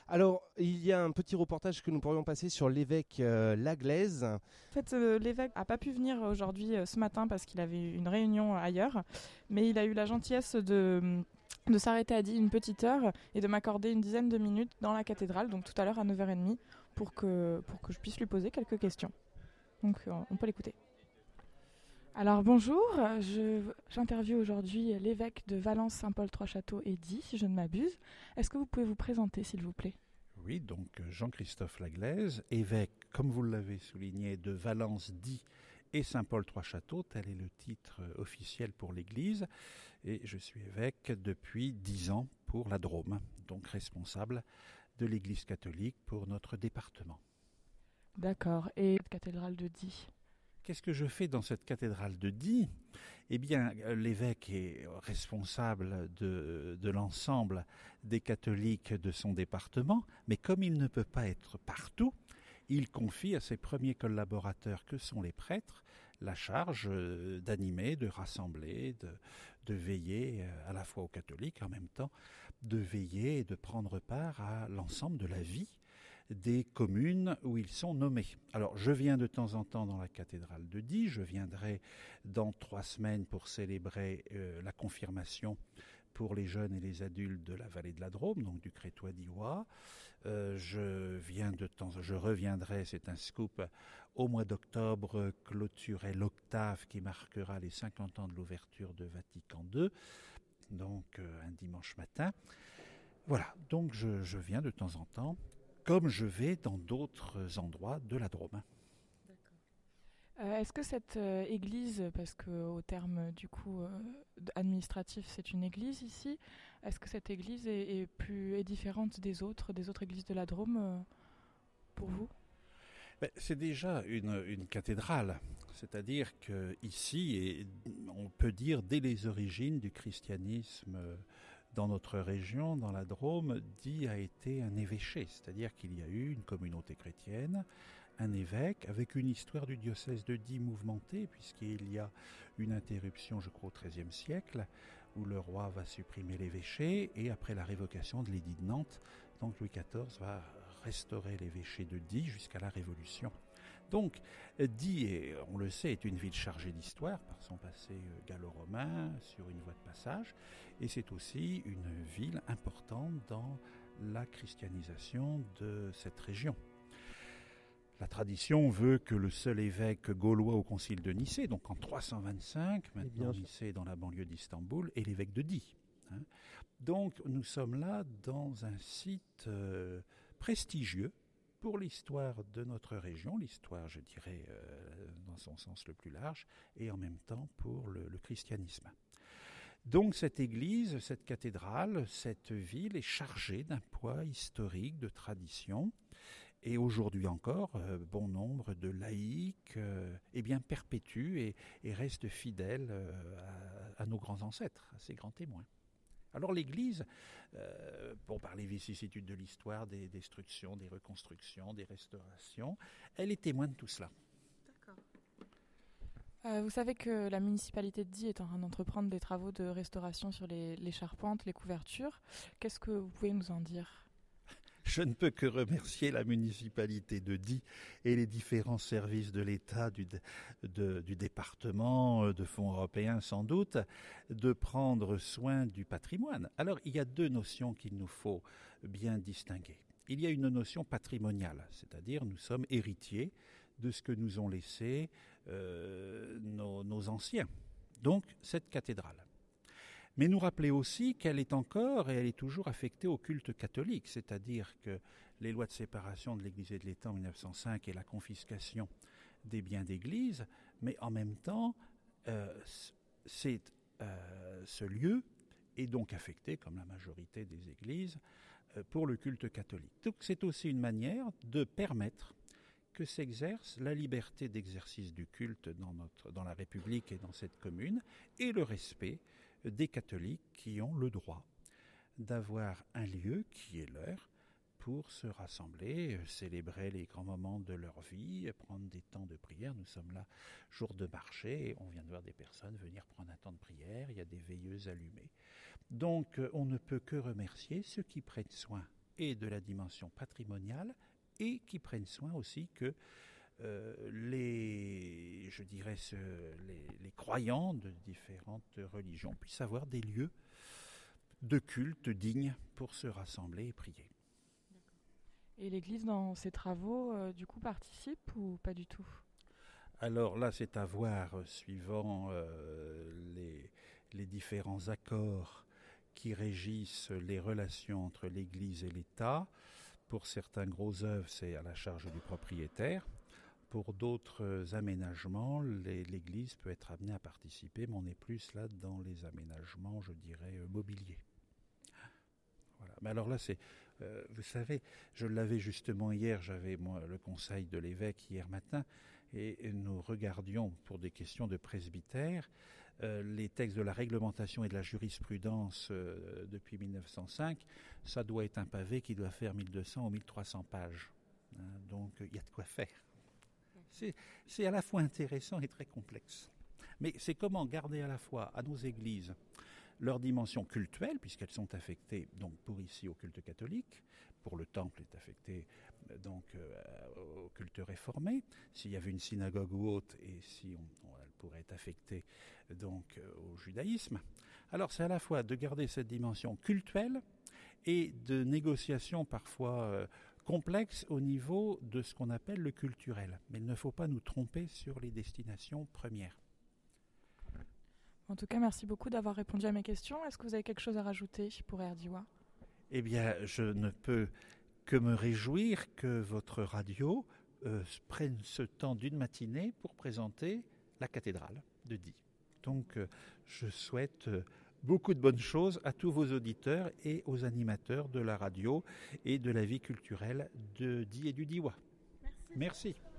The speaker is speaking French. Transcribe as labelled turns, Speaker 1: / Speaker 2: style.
Speaker 1: Alors, il y a un petit reportage que nous pourrions passer sur l'évêque Laglaise.
Speaker 2: En fait, l'évêque n'a pas pu venir aujourd'hui, ce matin, parce qu'il avait une réunion ailleurs, mais il a eu la gentillesse de s'arrêter à une petite heure et de m'accorder une dizaine de minutes dans la cathédrale, donc tout à l'heure à 9h30, pour que je puisse lui poser quelques questions. Donc on peut l'écouter. Alors bonjour, j'interviewe aujourd'hui l'évêque de Valence, Saint-Paul, Trois-Châteaux et Die, si je ne m'abuse. Est-ce que vous pouvez vous présenter, s'il vous plaît ?
Speaker 3: Oui, donc Jean-Christophe Laglaise, évêque, comme vous l'avez souligné, de Valence, Die et Saint-Paul-Trois-Châteaux, tel est le titre officiel pour l'Église, et je suis évêque depuis 10 ans pour la Drôme, donc responsable de l'Église catholique pour notre département.
Speaker 2: D'accord, et cathédrale de Die ?
Speaker 3: Qu'est-ce que je fais dans cette cathédrale de Die ? Eh bien, l'évêque est responsable de l'ensemble des catholiques de son département, mais comme il ne peut pas être partout, il confie à ses premiers collaborateurs, que sont les prêtres, la charge d'animer, de rassembler, de veiller à la fois aux catholiques, en même temps de veiller et de prendre part à l'ensemble de la vie des communes où ils sont nommés. Alors, je viens de temps en temps dans la cathédrale de Die, je viendrai dans 3 semaines pour célébrer la confirmation pour les jeunes et les adultes de la vallée de la Drôme, donc du Crétois d'Ivoire. Je reviendrai, c'est un scoop, au mois d'octobre, clôturer l'octave qui marquera les 50 ans de l'ouverture de Vatican II, donc un dimanche matin. Voilà, donc je viens de temps en temps, comme je vais dans d'autres endroits de la Drôme.
Speaker 2: Est-ce que cette église, parce qu'au terme du coup administratif c'est une église ici, est-ce que cette église est différente des autres églises de la Drôme pour vous ?
Speaker 3: C'est déjà une cathédrale, c'est-à-dire qu'ici, on peut dire dès les origines du christianisme dans notre région, dans la Drôme, Die a été un évêché, c'est-à-dire qu'il y a eu une communauté chrétienne, un évêque, avec une histoire du diocèse de Die mouvementée, puisqu'il y a une interruption, je crois, au XIIIe siècle, où le roi va supprimer l'évêché, et après la révocation de l'édit de Nantes, donc Louis XIV va restaurer l'évêché de Die jusqu'à la Révolution. Donc, Die, on le sait, est une ville chargée d'histoire par son passé gallo-romain sur une voie de passage, et c'est aussi une ville importante dans la christianisation de cette région. La tradition veut que le seul évêque gaulois au concile de Nicée, donc en 325, maintenant Nicée dans la banlieue d'Istanbul, est l'évêque de Die. Donc nous sommes là dans un site prestigieux pour l'histoire de notre région, l'histoire, je dirais, dans son sens le plus large, et en même temps pour le christianisme. Donc cette église, cette cathédrale, cette ville est chargée d'un poids historique, de tradition, et aujourd'hui encore, bon nombre de laïcs perpétuent et restent fidèles à nos grands ancêtres, à ces grands témoins. Alors l'Église, par les vicissitudes de l'histoire, des destructions, des reconstructions, des restaurations, elle est témoin de tout cela.
Speaker 2: D'accord. Vous savez que la municipalité de Die est en train d'entreprendre des travaux de restauration sur les charpentes, les couvertures. Qu'est-ce que vous pouvez nous en dire ?
Speaker 3: Je ne peux que remercier la municipalité de Die et les différents services de l'État, du département, de fonds européens sans doute, de prendre soin du patrimoine. Alors, il y a 2 notions qu'il nous faut bien distinguer. Il y a une notion patrimoniale, c'est-à-dire nous sommes héritiers de ce que nous ont laissé nos anciens. Donc, cette cathédrale. Mais nous rappeler aussi qu'elle est encore et elle est toujours affectée au culte catholique, c'est-à-dire que les lois de séparation de l'Église et de l'État en 1905 et la confiscation des biens d'Église, mais en même temps, ce lieu est donc affecté, comme la majorité des églises, pour le culte catholique. Donc c'est aussi une manière de permettre que s'exerce la liberté d'exercice du culte dans la République et dans cette commune, et le respect des catholiques qui ont le droit d'avoir un lieu qui est leur pour se rassembler, célébrer les grands moments de leur vie, prendre des temps de prière. Nous sommes là jour de marché et on vient de voir des personnes venir prendre un temps de prière, il y a des veilleuses allumées. Donc on ne peut que remercier ceux qui prennent soin et de la dimension patrimoniale, et qui prennent soin aussi que les croyants de différentes religions puissent avoir des lieux de culte dignes pour se rassembler et prier.
Speaker 2: Et l'Église, dans ses travaux, du coup, participe ou pas du tout ?
Speaker 3: Alors là, c'est à voir suivant les différents accords qui régissent les relations entre l'Église et l'État. Pour certains gros œuvres, c'est à la charge du propriétaire. Pour d'autres aménagements, l'Église peut être amenée à participer, mais on est plus là dans les aménagements, je dirais, mobiliers. Voilà. Mais alors là, vous savez, je l'avais justement hier, j'avais moi le conseil de l'évêque hier matin, et nous regardions pour des questions de presbytère les textes de la réglementation et de la jurisprudence depuis 1905. Ça doit être un pavé qui doit faire 1200 ou 1300 pages. Donc il y a de quoi faire. C'est à la fois intéressant et très complexe. Mais c'est comment garder à la fois à nos églises leur dimension cultuelle, puisqu'elles sont affectées donc pour ici au culte catholique, pour le temple est affecté donc au culte réformé. S'il y avait une synagogue ou autre, et si elle pourrait être affectée donc au judaïsme. Alors c'est à la fois de garder cette dimension cultuelle et de négociation parfois complexe au niveau de ce qu'on appelle le culturel. Mais il ne faut pas nous tromper sur les destinations premières.
Speaker 2: En tout cas, merci beaucoup d'avoir répondu à mes questions. Est-ce que vous avez quelque chose à rajouter pour RDIWA ?
Speaker 3: Eh bien, je ne peux que me réjouir que votre radio prenne ce temps d'une matinée pour présenter la cathédrale de Die. Donc, je souhaite beaucoup de bonnes choses à tous vos auditeurs et aux animateurs de la radio et de la vie culturelle de Die et du Diois. Merci.